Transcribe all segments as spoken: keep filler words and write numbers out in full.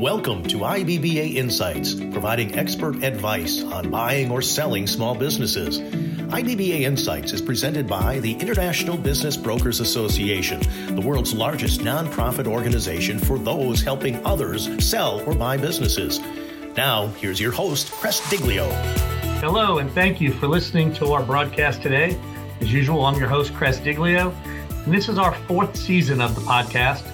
Welcome to I B B A Insights, providing expert advice on buying or selling small businesses. I B B A Insights is presented by the International Business Brokers Association, the world's largest nonprofit organization for those helping others sell or buy businesses. Now, here's your host, Chris Diglio. Hello, and thank you for listening to our broadcast today. As usual, I'm your host, Chris Diglio, and this is our fourth season of the podcast.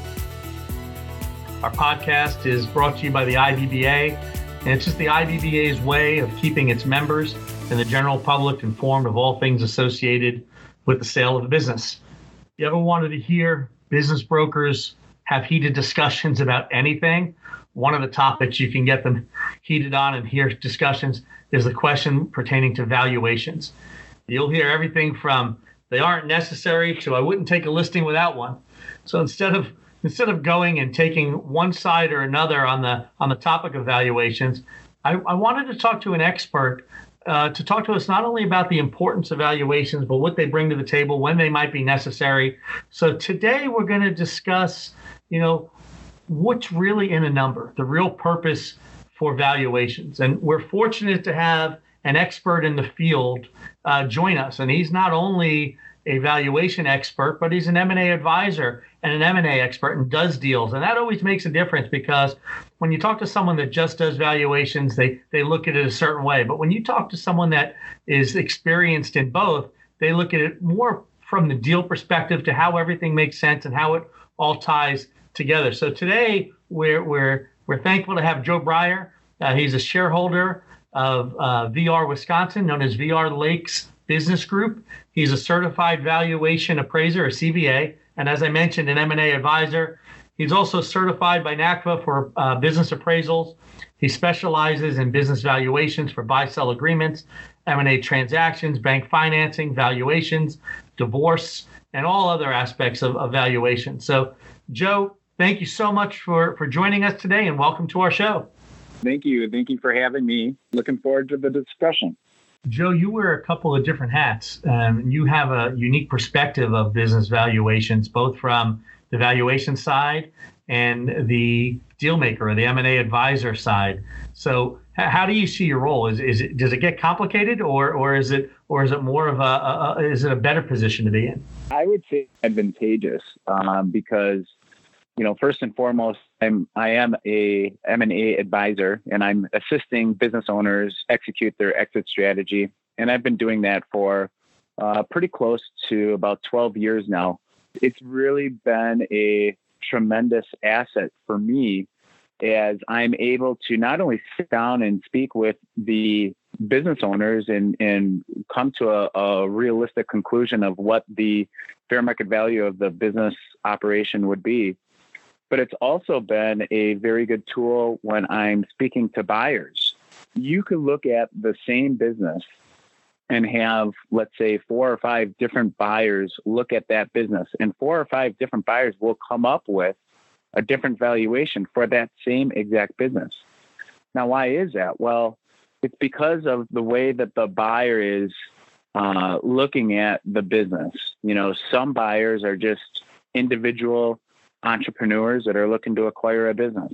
Our podcast is brought to you by the I B B A, and it's just the I B B A's way of keeping its members and the general public informed of all things associated with the sale of a business. You ever wanted to hear business brokers have heated discussions about anything? One of the topics you can get them heated on and hear discussions is the question pertaining to valuations. You'll hear everything from they aren't necessary to I wouldn't take a listing without one. So instead of Instead of going and taking one side or another on the on the topic of valuations, I, I wanted to talk to an expert uh, to talk to us not only about the importance of valuations, but what they bring to the table, when they might be necessary. So today we're going to discuss, you know, what's really in a number, the real purpose for valuations. And we're fortunate to have an expert in the field uh, join us. And he's not only a valuation expert, but he's an M and A advisor and an M and A expert and does deals. And that always makes a difference, because when you talk to someone that just does valuations, they, they look at it a certain way. But when you talk to someone that is experienced in both, they look at it more from the deal perspective to how everything makes sense and how it all ties together. So today we're we're we're thankful to have Joe Breyer. Uh, he's a shareholder of uh, V R Wisconsin, known as V R Lakes Business Group. He's a certified valuation appraiser, a C V A, and as I mentioned, an M and A advisor. He's also certified by NACVA for uh, business appraisals. He specializes in business valuations for buy-sell agreements, M and A transactions, bank financing, valuations, divorce, and all other aspects of, of valuation. So, Joe, thank you so much for, for joining us today, and welcome to our show. Thank you. Thank you for having me. Looking forward to the discussion. Joe, you wear a couple of different hats. Um, you have a unique perspective of business valuations, both from the valuation side and the deal maker or the M and A advisor side. So, h- how do you see your role? Is is it does it get complicated, or or is it or is it more of a, a, a is it a better position to be in? I would say advantageous um, because, you know, first and foremost, I'm I am a M and A advisor, and I'm assisting business owners execute their exit strategy. And I've been doing that for uh, pretty close to about twelve years now. It's really been a tremendous asset for me, as I'm able to not only sit down and speak with the business owners and, and come to a, a realistic conclusion of what the fair market value of the business operation would be, but it's also been a very good tool when I'm speaking to buyers. You could look at the same business and have, let's say, four or five different buyers look at that business, and four or five different buyers will come up with a different valuation for that same exact business. Now, why is that? Well, it's because of the way that the buyer is uh, looking at the business. You know, some buyers are just individual entrepreneurs that are looking to acquire a business.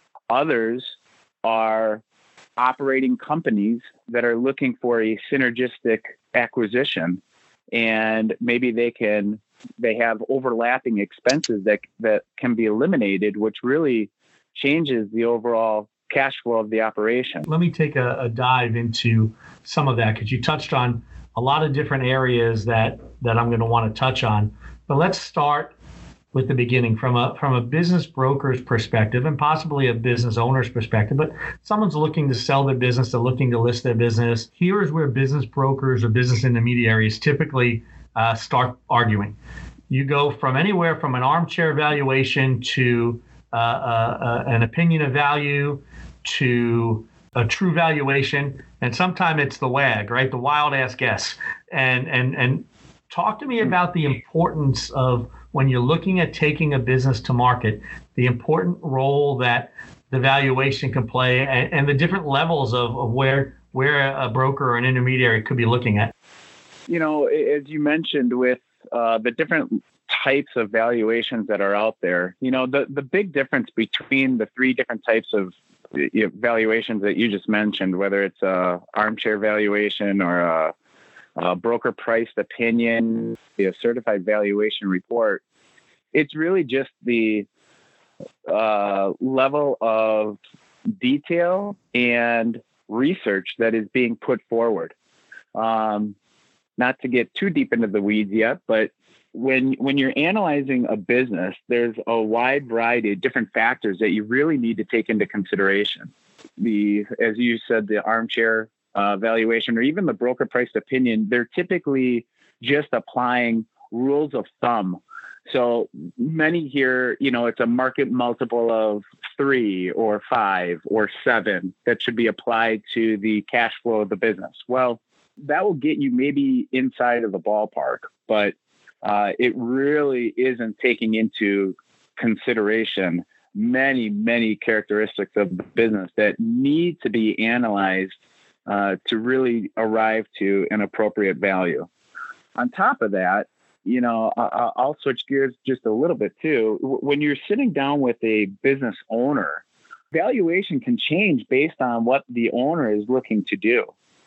Others are operating companies that are looking for a synergistic acquisition, and maybe they can they have overlapping expenses that that can be eliminated, which really changes the overall cash flow of the operation. Let me take a, a dive into some of that, because you touched on a lot of different areas that that I'm going to want to touch on. But let's start with the beginning from a from a business broker's perspective, and possibly a business owner's perspective. But someone's looking to sell their business, they're looking to list their business. Here's where business brokers or business intermediaries typically uh, start arguing. You go from anywhere from an armchair valuation to uh, uh, uh, an opinion of value to a true valuation, and sometimes it's the WAG, right? The wild ass guess. And and and talk to me about the importance of, when you're looking at taking a business to market, the important role that the valuation can play, and, and the different levels of, of where where a broker or an intermediary could be looking at. You know, as you mentioned, with uh, the different types of valuations that are out there. You know, the, the big difference between the three different types of you know, valuations that you just mentioned, whether it's a armchair valuation or a, a broker priced opinion, a certified valuation report, it's really just the uh, level of detail and research that is being put forward. Um, not to get too deep into the weeds yet, but when when you're analyzing a business, there's a wide variety of different factors that you really need to take into consideration. The, as you said, the armchair uh, valuation or even the broker priced opinion, they're typically just applying rules of thumb. So many here, you know, it's a market multiple of three or five or seven that should be applied to the cash flow of the business. Well, that will get you maybe inside of the ballpark, but uh, it really isn't taking into consideration many, many characteristics of the business that need to be analyzed uh, to really arrive to an appropriate value. On top of that, you know, I'll switch gears just a little bit too. When you're sitting down with a business owner, valuation can change based on what the owner is looking to do.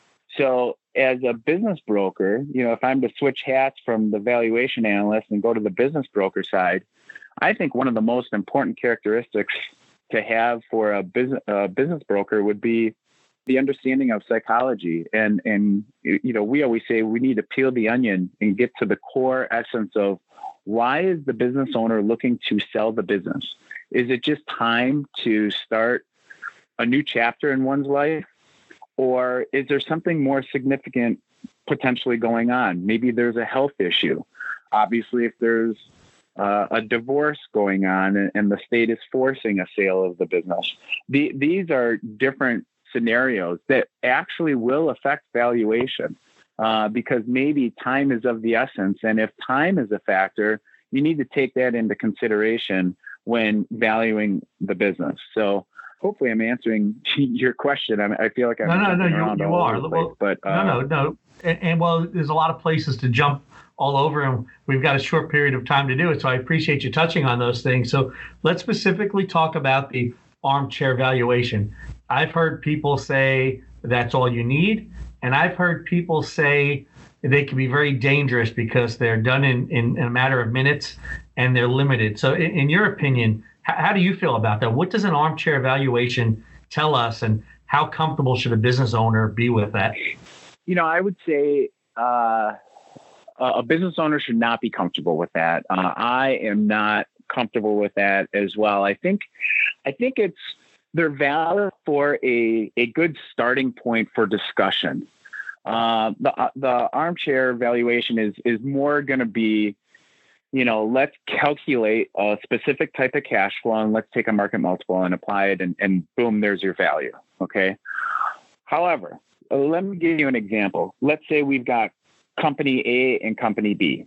So as a business broker, you know, if I'm to switch hats from the valuation analyst and go to the business broker side, I think one of the most important characteristics to have for a business, a business broker would be the understanding of psychology. And, and, you know, we always say we need to peel the onion and get to the core essence of why is the business owner looking to sell the business? Is it just time to start a new chapter in one's life? Or is there something more significant potentially going on? Maybe there's a health issue. Obviously, if there's uh, a divorce going on and, and the state is forcing a sale of the business, the, these are different scenarios that actually will affect valuation uh, because maybe time is of the essence. And if time is a factor, you need to take that into consideration when valuing the business. So hopefully I'm answering your question. I, mean, I feel like I'm no, no, no, around you, you all are. over the place, well, but uh, no, no, no. And, and well, there's a lot of places to jump all over, and we've got a short period of time to do it. So I appreciate you touching on those things. So let's specifically talk about the armchair valuation. I've heard people say that's all you need. And I've heard people say they can be very dangerous because they're done in, in, in a matter of minutes and they're limited. So in, in your opinion, how, how do you feel about that? What does an armchair valuation tell us, and how comfortable should a business owner be with that? You know, I would say uh, a business owner should not be comfortable with that. Uh, I am not comfortable with that as well. I think, I think it's, they're valid for a, a good starting point for discussion. Uh, the the armchair valuation is is more going to be, you know, let's calculate a specific type of cash flow and let's take a market multiple and apply it, and, and boom, there's your value. Okay. However, let me give you an example. Let's say we've got company A and company B.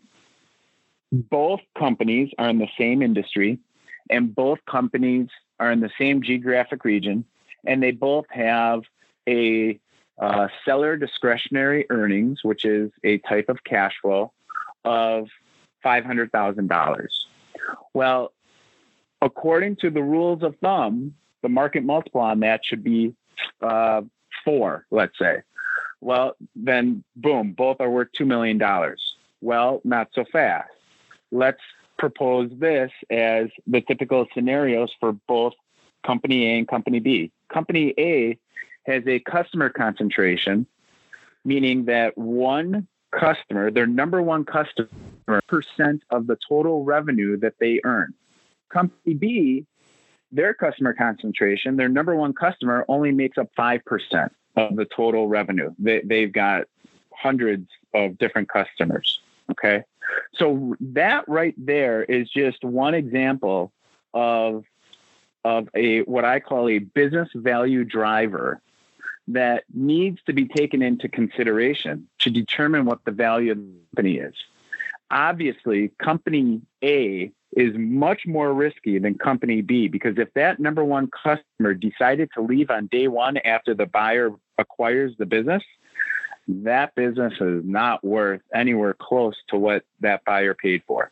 Both companies are in the same industry, and both companies are in the same geographic region, and they both have a uh, seller discretionary earnings, which is a type of cash flow of five hundred thousand dollars. Well, according to the rules of thumb, the market multiple on that should be uh, four, let's say. Well, then boom, both are worth two million dollars. Well, not so fast. Let's propose this as the typical scenarios for both company A and company B. Company A has a customer concentration, meaning that one customer, their number one customer, percent of the total revenue that they earn. Company B, their customer concentration, their number one customer only makes up five percent of the total revenue. They, they've got hundreds of different customers. Okay. So that right there is just one example of, of a, what I call a business value driver that needs to be taken into consideration to determine what the value of the company is. Obviously, company A is much more risky than company B, because if that number one customer decided to leave on day one after the buyer acquires the business, that business is not worth anywhere close to what that buyer paid for.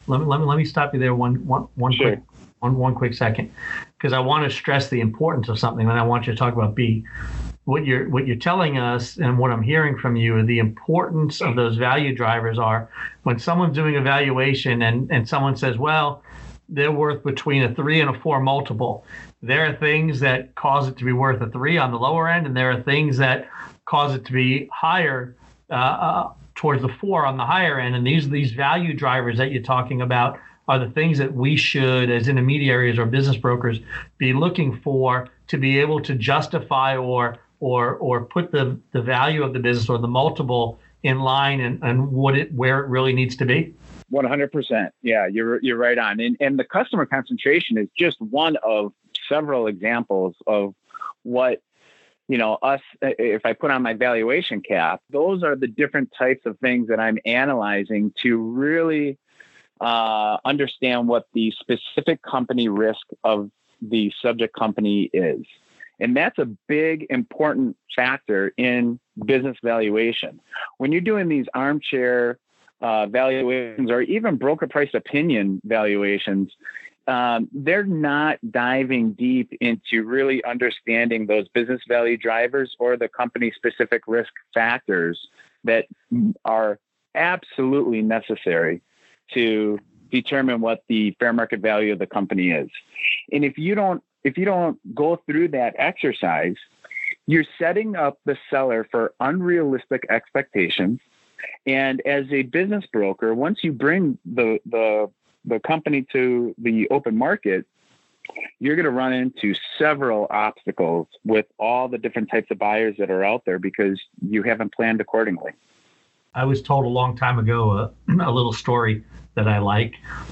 let me let me let me stop you there one one one Sure. quick one one quick second, because I want to stress the importance of something, and I want you to talk about B. What you're what you're telling us, and what I'm hearing from you, the importance of those value drivers are when someone's doing a valuation and and someone says, well, they're worth between a three and a four multiple. There are things that cause it to be worth a three on the lower end, and there are things that cause it to be higher uh, uh, towards the four on the higher end. And these these value drivers that you're talking about are the things that we should, as intermediaries or business brokers, be looking for to be able to justify or or or put the, the value of the business or the multiple in line and, and what it where it really needs to be. one hundred percent. Yeah, you're you're right on. And and the customer concentration is just one of several examples of what, you know, us, if I put on my valuation cap, those are the different types of things that I'm analyzing to really uh, understand what the specific company risk of the subject company is. And that's a big, important factor in business valuation. When you're doing these armchair uh, valuations or even broker price opinion valuations, um, they're not diving deep into really understanding those business value drivers or the company specific risk factors that are absolutely necessary to determine what the fair market value of the company is. And if you don't If you don't go through that exercise, you're setting up the seller for unrealistic expectations. And as a business broker, once you bring the the the company to the open market, you're going to run into several obstacles with all the different types of buyers that are out there because you haven't planned accordingly. I was told a long time ago a, a little story that I like,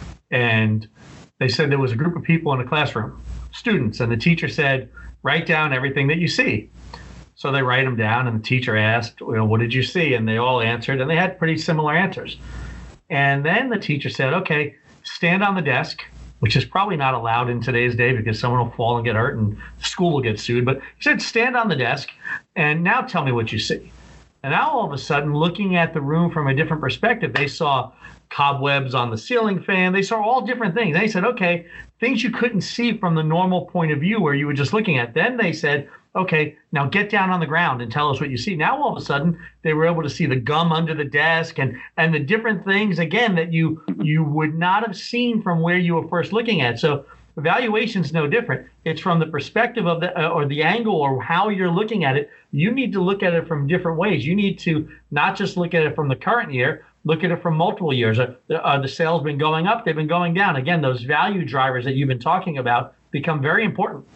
and they said there was a group of people in a classroom, students, and the teacher said, write down everything that you see. So they write them down, and the teacher asked, well, what did you see? And they all answered, and they had pretty similar answers. And then the teacher said, okay, stand on the desk, which is probably not allowed in today's day because someone will fall and get hurt and school will get sued. But he said, stand on the desk, and now tell me what you see. And now all of a sudden, looking at the room from a different perspective, they saw cobwebs on the ceiling fan. They saw all different things. They said, okay, things you couldn't see from the normal point of view where you were just looking at. Then they said, okay, now get down on the ground and tell us what you see. Now all of a sudden they were able to see the gum under the desk and and the different things, again, that you you would not have seen from where you were first looking at. So evaluation is no different. It's from the perspective of the uh, or the angle or how you're looking at it. You need to look at it from different ways. You need to not just look at it from the current year, look at it from multiple years. Are, are the sales been going up? They've been going down. Again, those value drivers that you've been talking about become very important.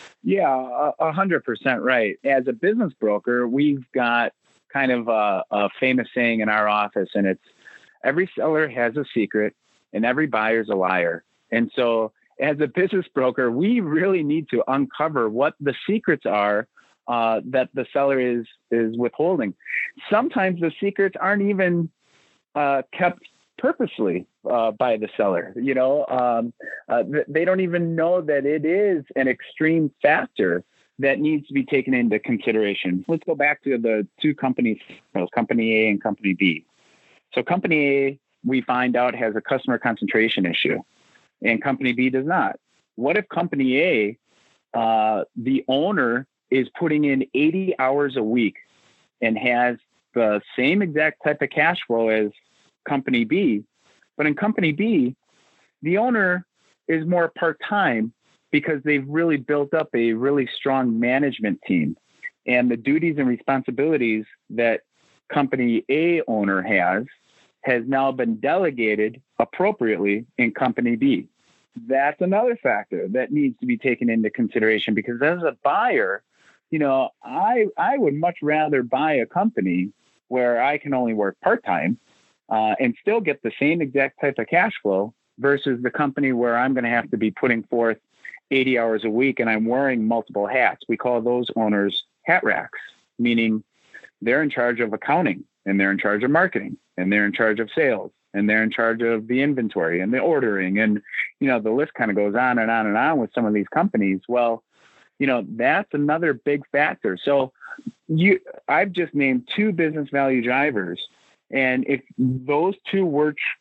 Yeah, a hundred percent right. As a business broker, we've got kind of a, a famous saying in our office, and it's every seller has a secret and every buyer's a liar. And so as a business broker, we really need to uncover what the secrets are uh, that the seller is, is withholding. Sometimes the secrets aren't even uh, kept purposely uh, by the seller. You know, um, uh, th- they don't even know that it is an extreme factor that needs to be taken into consideration. Let's go back to the two companies, Company A and Company B. So Company A, we find out, has a customer concentration issue, and Company B does not. What if Company A, uh, the owner is putting in eighty hours a week and has the same exact type of cash flow as Company B, but in Company B, the owner is more part-time because they've really built up a really strong management team, and the duties and responsibilities that Company A owner has has now been delegated appropriately in Company B. That's another factor that needs to be taken into consideration, because as a buyer, you know, I I would much rather buy a company where I can only work part-time Uh, and still get the same exact type of cash flow versus the company where I'm going to have to be putting forth eighty hours a week and I'm wearing multiple hats. We call those owners hat racks, meaning they're in charge of accounting, and they're in charge of marketing, and they're in charge of sales, and they're in charge of the inventory and the ordering. And, you know, the list kind of goes on and on and on with some of these companies. Well, you know, that's another big factor. So you, I've just named two business value drivers. And if those two were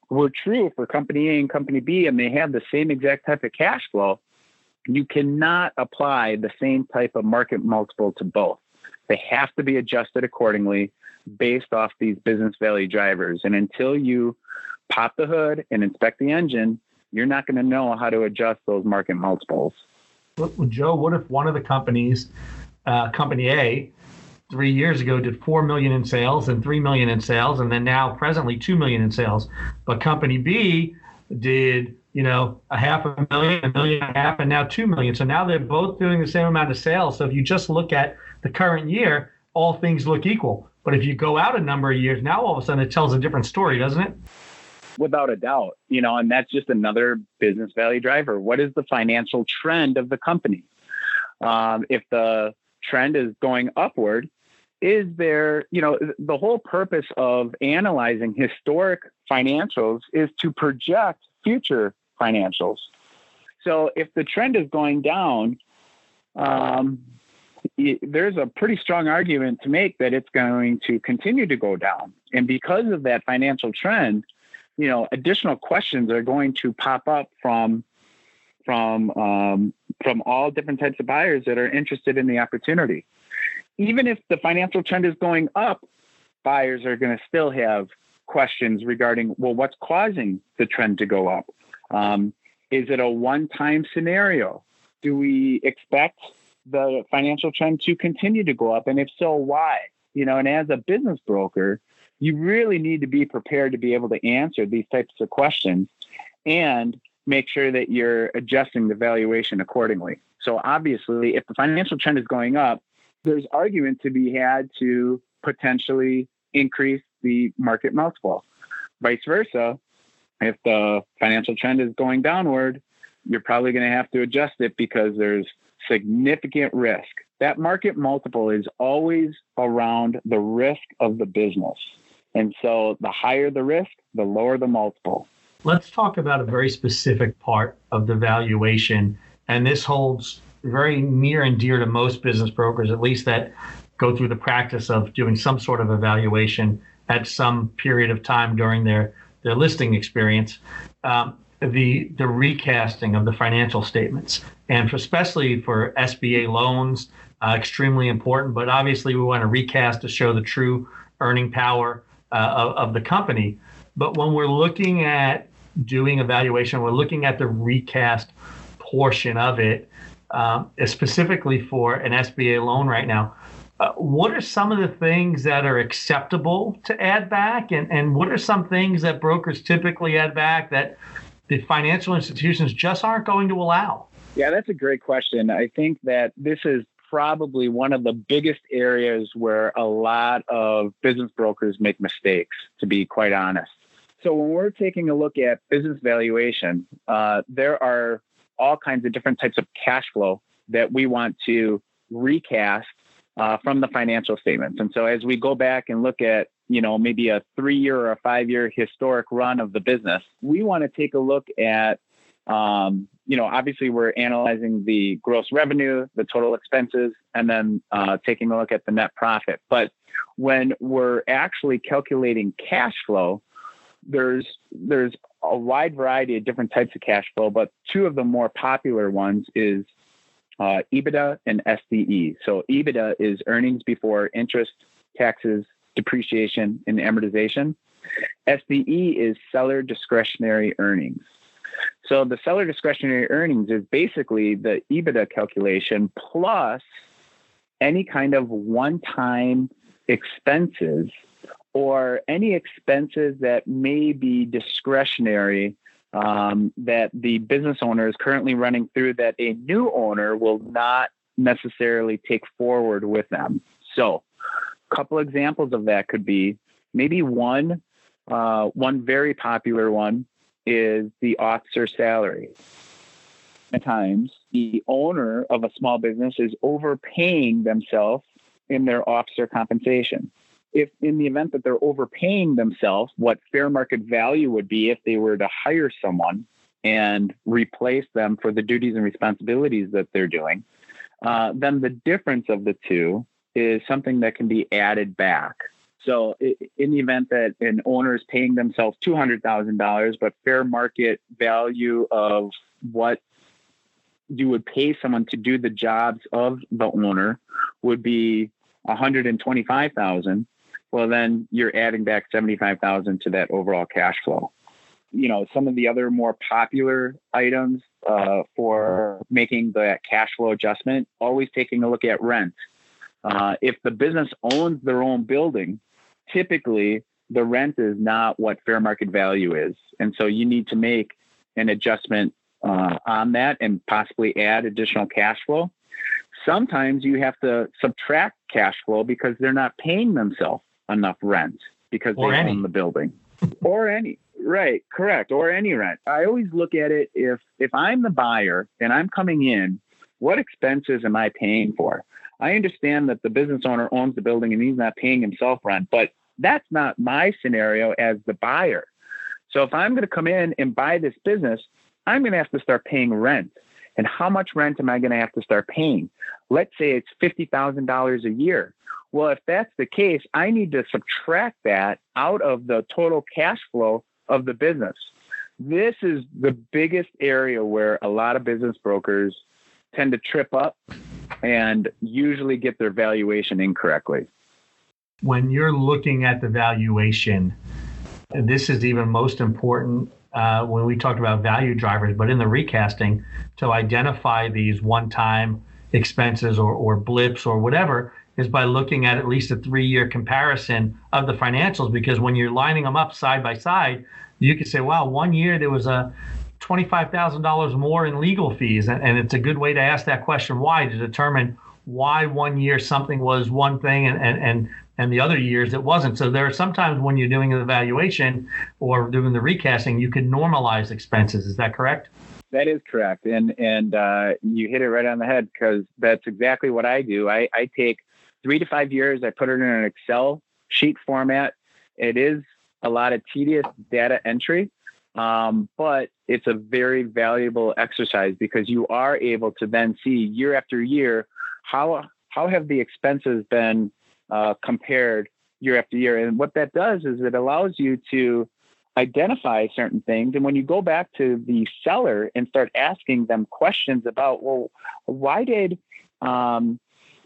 were true for company A and company B, and they have the same exact type of cash flow, you cannot apply the same type of market multiple to both. They have to be adjusted accordingly based off these business value drivers. And until you pop the hood and inspect the engine, you're not going to know how to adjust those market multiples. Well, Joe, what if one of the companies, uh, company A, three years ago did four million in sales and three million in sales, and then now presently two million in sales, but company B did, you know, a half a million, a million and a half, and now two million. So now they're both doing the same amount of sales. So if you just look at the current year, all things look equal. But if you go out a number of years, now all of a sudden it tells a different story, doesn't it? Without a doubt, you know, and that's just another business value driver. What is the financial trend of the company? Um, if the trend is going upward, is there, you know, the whole purpose of analyzing historic financials is to project future financials. So if the trend is going down, um, there's a pretty strong argument to make that it's going to continue to go down. And because of that financial trend, you know, additional questions are going to pop up from from um, from all different types of buyers that are interested in the opportunity. Even if the financial trend is going up, buyers are going to still have questions regarding, well, what's causing the trend to go up? Um, is it a one-time scenario? Do we expect the financial trend to continue to go up? And if so, why? You know, and as a business broker, you really need to be prepared to be able to answer these types of questions and make sure that you're adjusting the valuation accordingly. So obviously, if the financial trend is going up, there's argument to be had to potentially increase the market multiple. Vice versa, if the financial trend is going downward, you're probably going to have to adjust it because there's significant risk. That market multiple is always around the risk of the business. And so the higher the risk, the lower the multiple. Let's talk about a very specific part of the valuation. And this holds very near and dear to most business brokers, at least that go through the practice of doing some sort of evaluation at some period of time during their, their listing experience. Um, the the recasting of the financial statements, and for, especially for S B A loans, uh, extremely important. But obviously, we want to recast to show the true earning power uh, of, of the company. But when we're looking at doing evaluation, we're looking at the recast portion of it, um, specifically for an S B A loan right now. Uh, what are some of the things that are acceptable to add back, and, and what are some things that brokers typically add back that the financial institutions just aren't going to allow? Yeah, that's a great question. I think that this is probably one of the biggest areas where a lot of business brokers make mistakes, to be quite honest. So when we're taking a look at business valuation, uh, there are all kinds of different types of cash flow that we want to recast uh, from the financial statements. And so as we go back and look at, you know, maybe a three-year or a five-year historic run of the business, we want to take a look at, um, you know, obviously we're analyzing the gross revenue, the total expenses, and then uh, taking a look at the net profit. But when we're actually calculating cash flow, there's there's a wide variety of different types of cash flow, but two of the more popular ones is uh, EBITDA and S D E. So EBITDA is earnings before interest, taxes, depreciation, and amortization. S D E is seller discretionary earnings. So the seller discretionary earnings is basically the EBITDA calculation plus any kind of one-time expenses or any expenses that may be discretionary um, that the business owner is currently running through that a new owner will not necessarily take forward with them. So a couple examples of that could be maybe one, uh, one very popular one is the officer salary. At times, the owner of a small business is overpaying themselves in their officer compensation. If in the event that they're overpaying themselves, what fair market value would be if they were to hire someone and replace them for the duties and responsibilities that they're doing, uh, then the difference of the two is something that can be added back. So in the event that an owner is paying themselves two hundred thousand dollars, but fair market value of what you would pay someone to do the jobs of the owner would be one hundred twenty-five thousand dollars, well, then you're adding back seventy-five thousand dollars to that overall cash flow. You know, some of the other more popular items uh, for making the cash flow adjustment, always taking a look at rent. Uh, if the business owns their own building, typically the rent is not what fair market value is. And so you need to make an adjustment uh, on that and possibly add additional cash flow. Sometimes you have to subtract cash flow because they're not paying themselves enough rent because or they any. own the building or any. Right. Correct. Or any rent. I always look at it. If, if I'm the buyer and I'm coming in, what expenses am I paying for? I understand that the business owner owns the building and he's not paying himself rent, but that's not my scenario as the buyer. So if I'm going to come in and buy this business, I'm going to have to start paying rent. And how much rent am I going to have to start paying? Let's say it's fifty thousand dollars a year. Well, if that's the case, I need to subtract that out of the total cash flow of the business. This is the biggest area where a lot of business brokers tend to trip up and usually get their valuation incorrectly. When you're looking at the valuation, this is even most important uh, when we talked about value drivers, but in the recasting, to identify these one-time expenses or, or blips or whatever is by looking at at least a three-year comparison of the financials, because when you're lining them up side by side, you can say, wow, one year there was a twenty-five thousand dollars more in legal fees. And, and it's a good way to ask that question, why, to determine why one year something was one thing and, and, and, and the other years it wasn't. So there are sometimes when you're doing an evaluation or doing the recasting, you can normalize expenses. Is that correct? That is correct. And and uh, you hit it right on the head, because that's exactly what I do. I, I take three to five years, I put it in an Excel sheet format. It is a lot of tedious data entry, um, but it's a very valuable exercise because you are able to then see year after year, how how have the expenses been uh, compared year after year. And what that does is it allows you to identify certain things. And when you go back to the seller and start asking them questions about, well, why did um,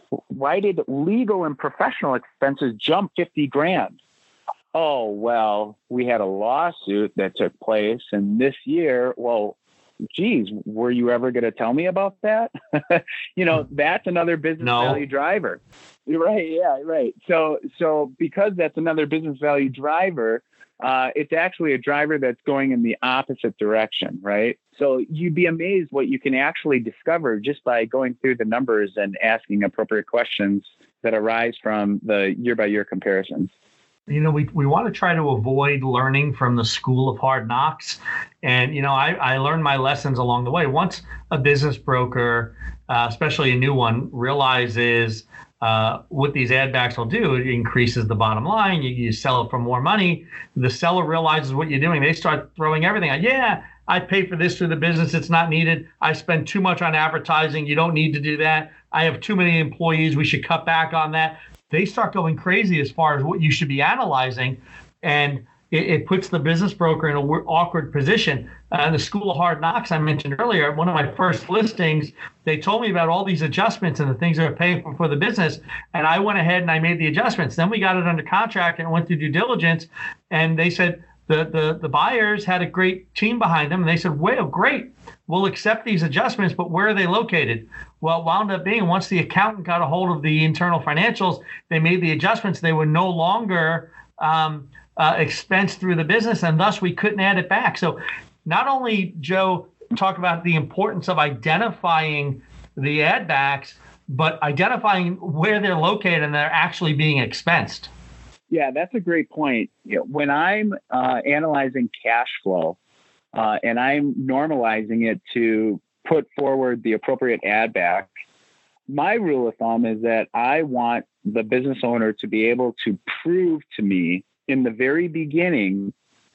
why did legal and professional expenses jump fifty grand? Oh, well, we had a lawsuit that took place, and this year, well, geez, were you ever going to tell me about that? You know, that's another business no. value driver. Right. Yeah. Right. So, so because that's another business value driver, uh, it's actually a driver that's going in the opposite direction. Right. So you'd be amazed what you can actually discover just by going through the numbers and asking appropriate questions that arise from the year by year comparisons. You know, we, we want to try to avoid learning from the school of hard knocks. And, you know, I, I learned my lessons along the way. Once a business broker, uh, especially a new one, realizes uh, what these add backs will do, it increases the bottom line. You, you sell it for more money. The seller realizes what you're doing. They start throwing everything out. Yeah, I pay for this through the business. It's not needed. I spend too much on advertising. You don't need to do that. I have too many employees. We should cut back on that. They start going crazy as far as what you should be analyzing, and it, it puts the business broker in an awkward position. Uh, in the school of hard knocks I mentioned earlier, one of my first listings, they told me about all these adjustments and the things they were paying for for the business, and I went ahead and I made the adjustments. Then we got it under contract and went through due diligence, and they said the the, the buyers had a great team behind them, and they said, well, great, we'll accept these adjustments, but where are they located? Well, it wound up being once the accountant got a hold of the internal financials, they made the adjustments. They were no longer um, uh, expensed through the business, and thus we couldn't add it back. So not only, Joe, talk about the importance of identifying the add backs, but identifying where they're located and they're actually being expensed. Yeah, that's a great point. You know, when I'm uh, analyzing cash flow uh, and I'm normalizing it to put forward the appropriate add back, my rule of thumb is that I want the business owner to be able to prove to me in the very beginning,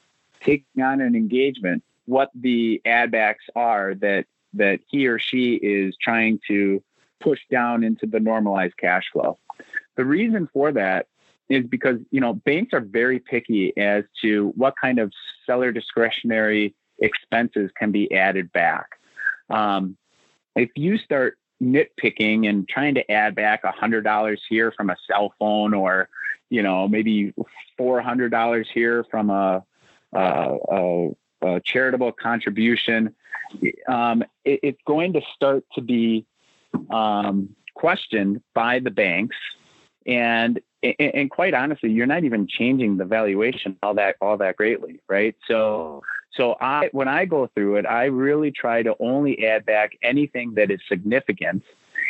taking on an engagement, what the add backs are that that he or she is trying to push down into the normalized cash flow. The reason for that is because, you know, banks are very picky as to what kind of seller discretionary expenses can be added back. Um, if you start nitpicking and trying to add back one hundred dollars here from a cell phone, or, you know, maybe four hundred dollars here from a, a, a, a charitable contribution, um, it, it's going to start to be um, questioned by the banks. And, and quite honestly, you're not even changing the valuation all that, all that greatly. Right. So, so I, when I go through it, I really try to only add back anything that is significant,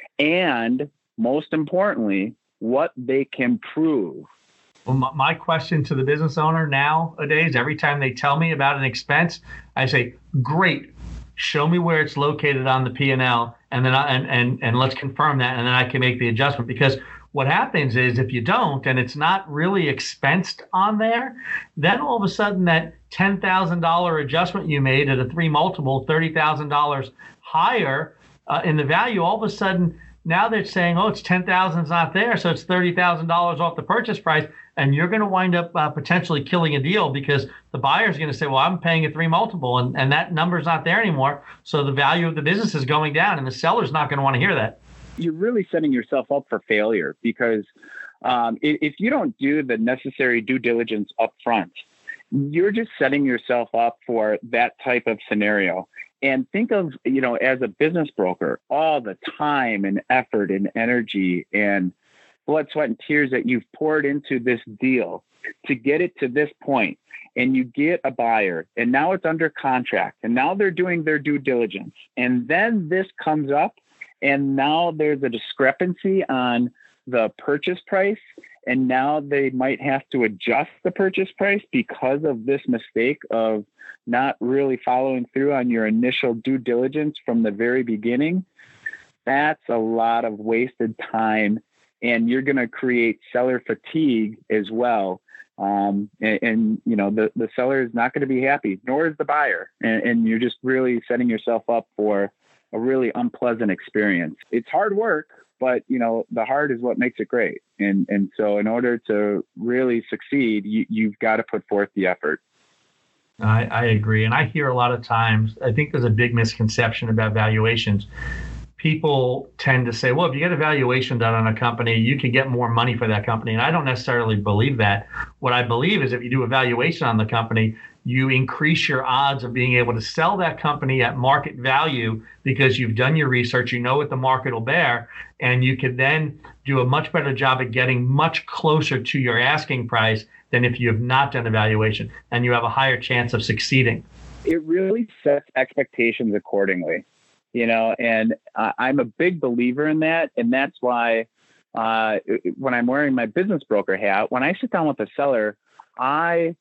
and most importantly, what they can prove. Well, my, my question to the business owner nowadays, every time they tell me about an expense, I say, great, show me where it's located on the P and L, and then I, and, and, and let's confirm that, and then I can make the adjustment. Because what happens is if you don't, and it's not really expensed on there, then all of a sudden that ten thousand dollars adjustment you made at a three multiple, thirty thousand dollars higher uh, in the value, all of a sudden now they're saying, oh, it's ten thousand dollars, it's not there, so it's thirty thousand dollars off the purchase price, and you're going to wind up uh, potentially killing a deal, because the buyer's going to say, well, I'm paying a three multiple, and, and that number's not there anymore, so the value of the business is going down, and the seller's not going to want to hear that. You're really setting yourself up for failure, because um, if, if you don't do the necessary due diligence up front, you're just setting yourself up for that type of scenario. And think of, you know, as a business broker, all the time and effort and energy and blood, sweat, and tears that you've poured into this deal to get it to this point. And you get a buyer, and now it's under contract, and now they're doing their due diligence. And then this comes up, and now there's a discrepancy on the purchase price, and now they might have to adjust the purchase price because of this mistake of not really following through on your initial due diligence from the very beginning. That's a lot of wasted time, and you're going to create seller fatigue as well. Um, and, and, you know, the, the seller is not going to be happy, nor is the buyer. And, and you're just really setting yourself up for a really unpleasant experience. It's hard work, but, you know, the hard is what makes it great. And and so in order to really succeed, you, you've got to put forth the effort. I, I agree. And I hear a lot of times, I think there's a big misconception about valuations. People tend to say, well, if you get a valuation done on a company, you can get more money for that company. And I don't necessarily believe that. What I believe is if you do a valuation on the company, you increase your odds of being able to sell that company at market value, because you've done your research, you know what the market will bear, and you can then do a much better job at getting much closer to your asking price than if you have not done a valuation, and you have a higher chance of succeeding. It really sets expectations accordingly, you know, and uh, I'm a big believer in that. And that's why uh, when I'm wearing my business broker hat, when I sit down with a seller, I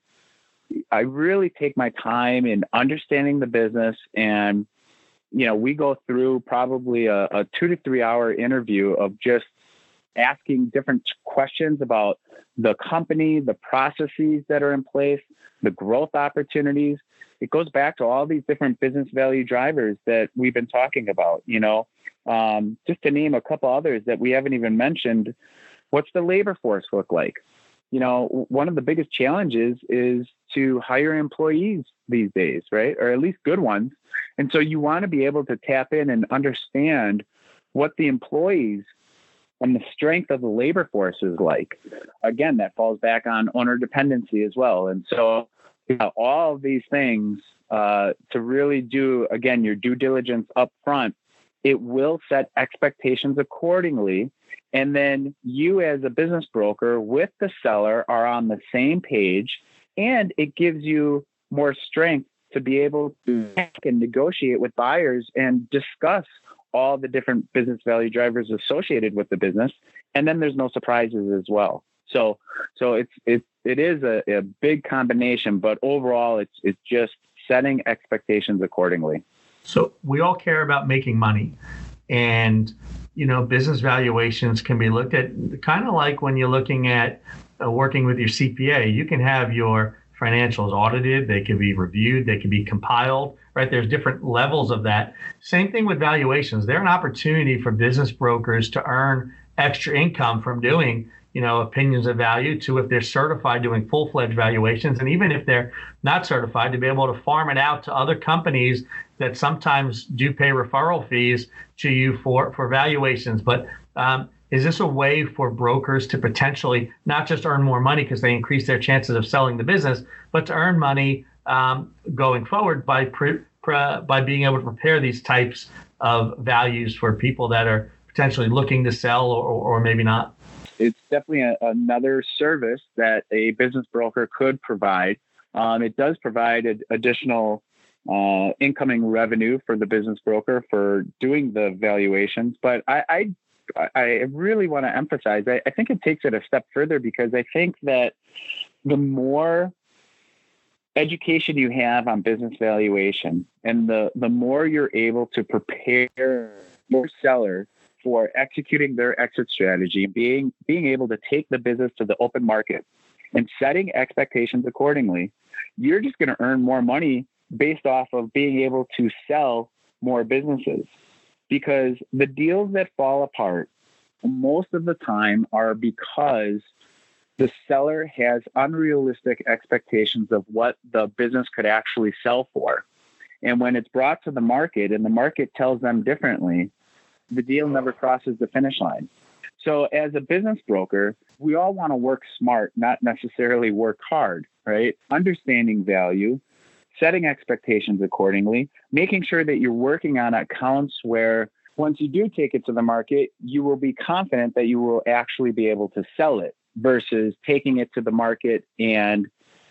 I really take my time in understanding the business. And, you know, we go through probably a, a two to three hour interview of just asking different questions about the company, the processes that are in place, the growth opportunities. It goes back to all these different business value drivers that we've been talking about, you know, um, just to name a couple others that we haven't even mentioned. What's the labor force look like? You know, one of the biggest challenges is to hire employees these days, right? Or at least good ones. And so you want to be able to tap in and understand what the employees and the strength of the labor force is like. Again, that falls back on owner dependency as well. And so you know, all of these things uh, to really do, again, your due diligence up front, it will set expectations accordingly. And then you as a business broker with the seller are on the same page, and it gives you more strength to be able to and negotiate with buyers and discuss all the different business value drivers associated with the business. And then there's no surprises as well. So, so it's, it's, it is a, a big combination, but overall it's, it's just setting expectations accordingly. So we all care about making money, and, you know, business valuations can be looked at kind of like when you're looking at uh, working with your C P A. You can have your financials audited, they can be reviewed, they can be compiled, right? There's different levels of that. Same thing with valuations. They're an opportunity for business brokers to earn extra income from doing you know, opinions of value to if they're certified doing full-fledged valuations. And even if they're not certified, to be able to farm it out to other companies that sometimes do pay referral fees to you for, for valuations. But um, is this a way for brokers to potentially not just earn more money because they increase their chances of selling the business, but to earn money um, going forward by pre, pre, by being able to prepare these types of values for people that are potentially looking to sell or, or maybe not? It's definitely a, another service that a business broker could provide. Um, it does provide ad- additional uh, incoming revenue for the business broker for doing the valuations. But I, I, I really want to emphasize, I, I think it takes it a step further, because I think that the more education you have on business valuation and the, the more you're able to prepare your seller for executing their exit strategy, being being able to take the business to the open market and setting expectations accordingly, you're just going to earn more money based off of being able to sell more businesses. Because the deals that fall apart most of the time are because the seller has unrealistic expectations of what the business could actually sell for. And when it's brought to the market and the market tells them differently, the deal never crosses the finish line. So as a business broker, we all want to work smart, not necessarily work hard, right? Understanding value, setting expectations accordingly, making sure that you're working on accounts where once you do take it to the market, you will be confident that you will actually be able to sell it versus taking it to the market and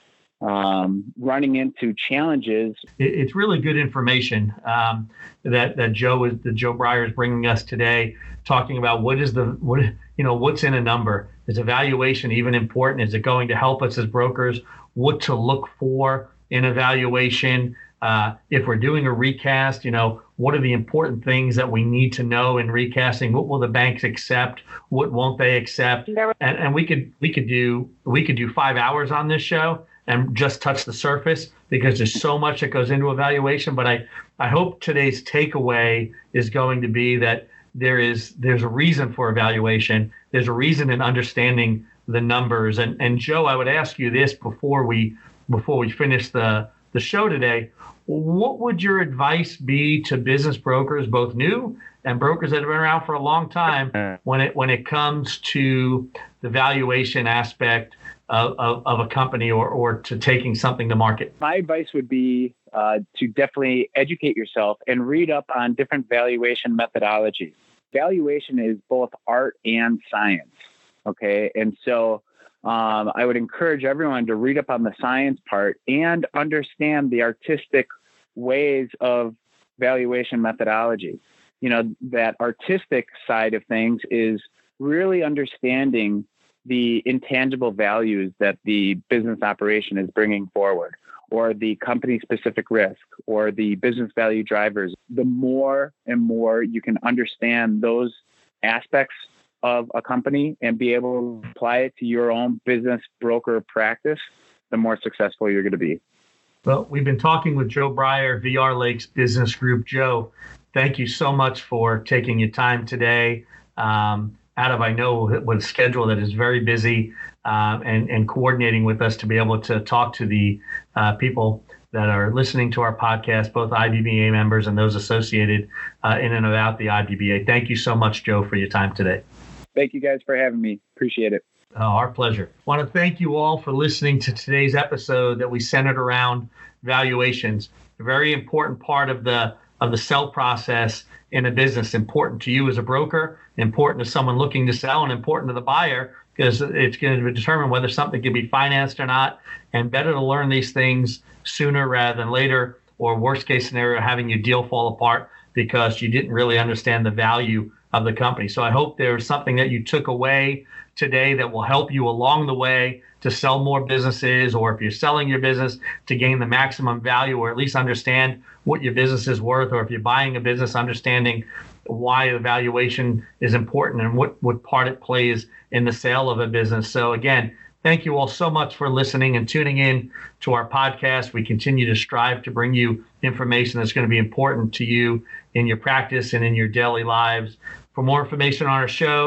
um, running into challenges. It's really good information um, that that Joe is that Joe Breyer is bringing us today, talking about what is the what you know what's in a number. Is evaluation even important? Is it going to help us as brokers? What to look for in evaluation? Uh, if we're doing a recast, you know, what are the important things that we need to know in recasting? What will the banks accept? What won't they accept? And and we could we could do we could do five hours on this show and just touch the surface, because there's so much that goes into evaluation. But I, I hope today's takeaway is going to be that there is there's a reason for evaluation. There's a reason in understanding the numbers. And and Joe, I would ask you this before we before we finish the, the show today. What would your advice be to business brokers, both new and brokers that have been around for a long time, when it when it comes to the valuation aspect Of, of, of a company or, or to taking something to market? My advice would be uh, to definitely educate yourself and read up on different valuation methodologies. Valuation is both art and science. Okay. And so um, I would encourage everyone to read up on the science part and understand the artistic ways of valuation methodology. You know, that artistic side of things is really understanding the intangible values that the business operation is bringing forward, or the company specific risk, or the business value drivers. The more and more you can understand those aspects of a company and be able to apply it to your own business broker practice, the more successful you're going to be. Well, we've been talking with Joe Breyer, V R Lakes Business Group. Joe, thank you so much for taking your time today. Um, out of, I know, with a schedule that is very busy, um, and, and coordinating with us to be able to talk to the uh, people that are listening to our podcast, both I B B A members and those associated uh, in and about the I B B A. Thank you so much, Joe, for your time today. Thank you guys for having me. Appreciate it. Oh, our pleasure. I want to thank you all for listening to today's episode that we centered around valuations, a very important part of the of the sell process in a business, important to you as a broker, important to someone looking to sell, and important to the buyer, because it's going to determine whether something can be financed or not. And better to learn these things sooner rather than later, or worst case scenario, having your deal fall apart because you didn't really understand the value of the company. So I hope there's something that you took away today that will help you along the way to sell more businesses, or if you're selling your business, to gain the maximum value, or at least understand what your business is worth, or if you're buying a business, understanding why the valuation is important and what, what part it plays in the sale of a business. So again, thank you all so much for listening and tuning in to our podcast. We continue to strive to bring you information that's going to be important to you in your practice and in your daily lives. For more information on our show,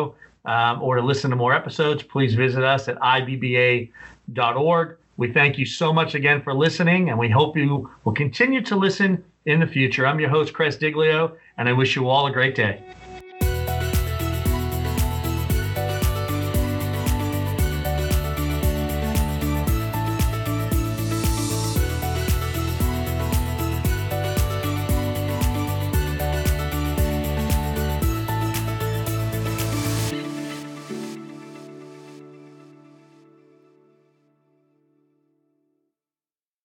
um, or to listen to more episodes, please visit us at I B B A dot org. We thank you so much again for listening, and we hope you will continue to listen in the future. I'm your host, Chris Diglio, and I wish you all a great day.